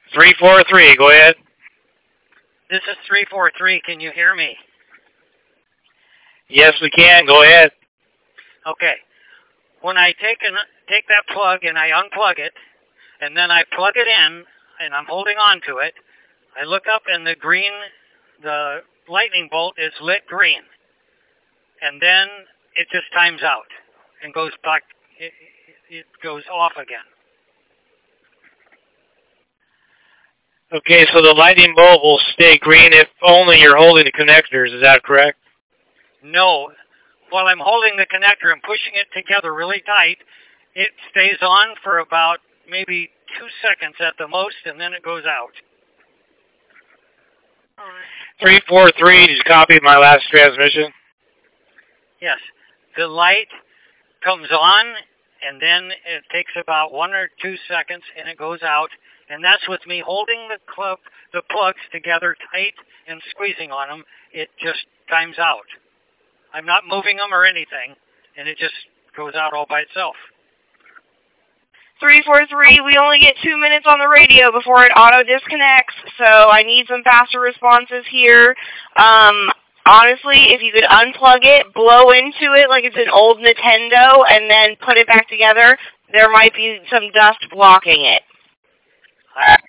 343, go ahead. This is 343. Can you hear me? Yes, we can. Go ahead. Okay. When I take that plug and I unplug it, and then I plug it in, and I'm holding on to it, I look up and the lightning bolt is lit green. And then it just times out and goes back, it goes off again. Okay, so the lightning bolt will stay green if only you're holding the connectors. Is that correct? No. While I'm holding the connector and pushing it together really tight, it stays on for about maybe 2 seconds at the most, and then it goes out. 343, did you copy my last transmission? Yes. The light comes on, and then it takes about 1 or 2 seconds, and it goes out. And that's with me holding the plugs together tight and squeezing on them. It just times out. I'm not moving them or anything, and it just goes out all by itself. 343, we only get 2 minutes on the radio before it auto-disconnects, so I need some faster responses here. Honestly, if you could unplug it, blow into it like it's an old Nintendo, and then put it back together, there might be some dust blocking it.